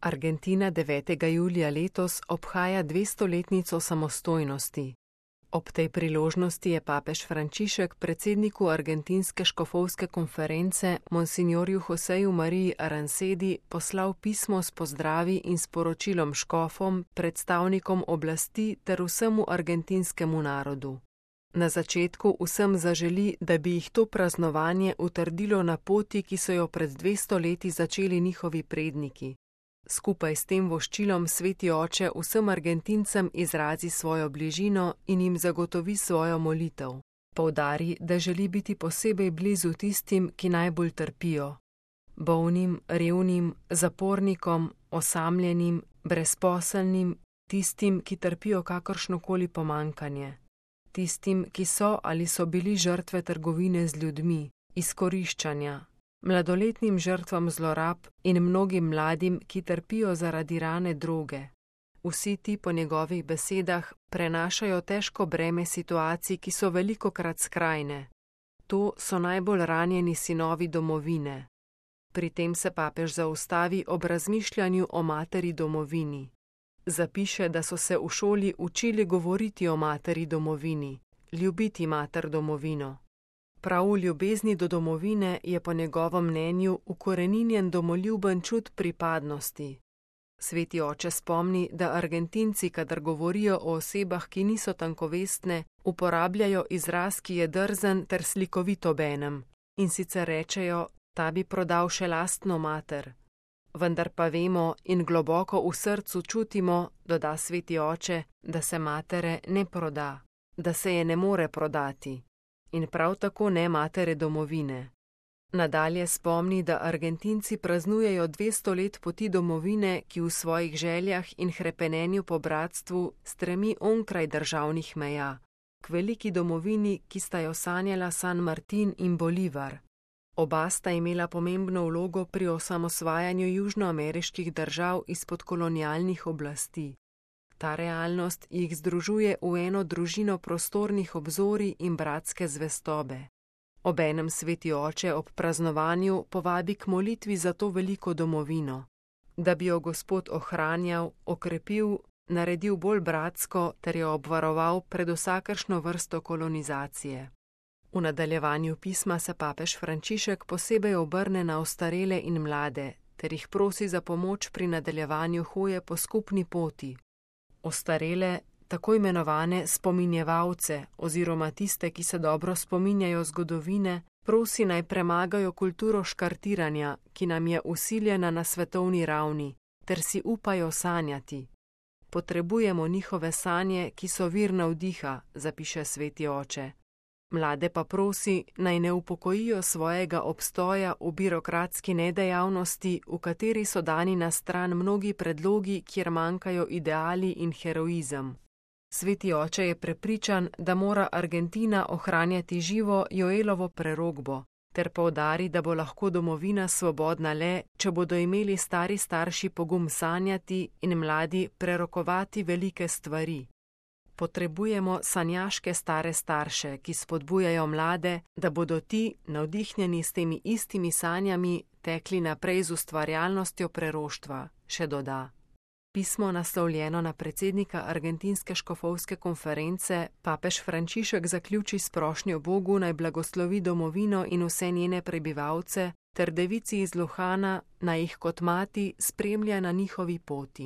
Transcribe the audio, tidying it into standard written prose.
Argentina 9. julija letos obhaja 200-letnico samostojnosti. Ob tej priložnosti je papež Frančišek predsedniku Argentinske škofovske konference monsignorju Joseju Mariji Arancedi poslal pismo s pozdravi in sporočilom škofom, predstavnikom oblasti ter vsemu argentinskemu narodu. Na začetku vsem zaželi, da bi jih to praznovanje utrdilo na poti, ki so jo pred 200 leti začeli njihovi predniki. Skupaj s tem voščilom sveti oče vsem Argentincem izrazi svojo bližino in jim zagotovi svojo molitev. Poudari, da želi biti posebej blizu tistim, ki najbolj trpijo. Bolnim, revnim, zapornikom, osamljenim, brezposelnim, tistim, ki trpijo kakršnokoli pomanjkanje. Tistim, ki so ali so bili žrtve trgovine z ljudmi, izkoriščanja, mladoletnim žrtvam zlorab in mnogim mladim, ki trpijo zaradi rane droge. Vsi ti po njegovih besedah prenašajo težko breme situacij, ki so velikokrat skrajne. To so najbolj ranjeni sinovi domovine. Pri tem se papež zaustavi ob razmišljanju o materi domovini. Zapiše, da so se v šoli učili govoriti o materi domovini, ljubiti mater domovino. Prav v ljubezni do domovine je po njegovem mnenju ukoreninjen domoljuben čut pripadnosti. Sveti oče spomni, da Argentinci, kadar govorijo o osebah, ki niso tankovestne, uporabljajo izraz, ki je drzen ter slikovit obenem, in sicer rečejo, ta bi prodal še lastno mater. Vendar pa vemo in globoko v srcu čutimo, doda sveti oče, da se matere ne proda, da se je ne more prodati. In prav tako ne matere domovine. Nadalje spomni, da Argentinci praznujejo 200 let poti domovine, ki v svojih željah in hrepenenju po bratstvu stremi onkraj državnih meja, k veliki domovini, ki sta jo sanjala San Martin in Bolivar. Oba sta imela pomembno vlogo pri osamosvajanju južnoameriških držav izpod kolonialnih oblasti. Ta realnost jih združuje v eno družino prostornih obzorij in bratske zvestobe. Obenem sveti oče ob praznovanju povabi k molitvi za to veliko domovino, da bi jo Gospod ohranjal, okrepil, naredil bolj bratsko ter jo obvaroval pred vsakršno vrsto kolonizacije. V nadaljevanju pisma se papež Frančišek posebej obrne na ostarele in mlade ter jih prosi za pomoč pri nadaljevanju hoje po skupni poti. Ostarele, tako imenovane spominjevalce oziroma tiste, ki se dobro spominjajo zgodovine, prosi naj premagajo kulturo škartiranja, ki nam je vsiljena na svetovni ravni, ter si upajo sanjati. Potrebujemo njihove sanje, ki so vir navdiha, zapiše sveti oče. Mlade pa prosi, naj ne upokojijo svojega obstoja v birokratski nedejavnosti, v kateri so dani na stran mnogi predlogi, kjer manjkajo ideali in heroizem. Sveti oče je prepričan, da mora Argentina ohranjati živo Joelovo prerokbo, ter poudari, da bo lahko domovina svobodna le, če bodo imeli stari starši pogum sanjati in mladi prerokovati velike stvari. Potrebujemo sanjaške stare starše, ki spodbujajo mlade, da bodo ti, navdihnjeni s temi istimi sanjami, tekli naprej z ustvarjalnostjo preroštva, še doda. Pismo, naslovljeno na predsednika Argentinske škofovske konference, papež Frančišek zaključi s prošnjo Bogu, naj blagoslovi domovino in vse njene prebivalce, ter devici iz Lujana, naj jih kot mati spremlja na njihovi poti.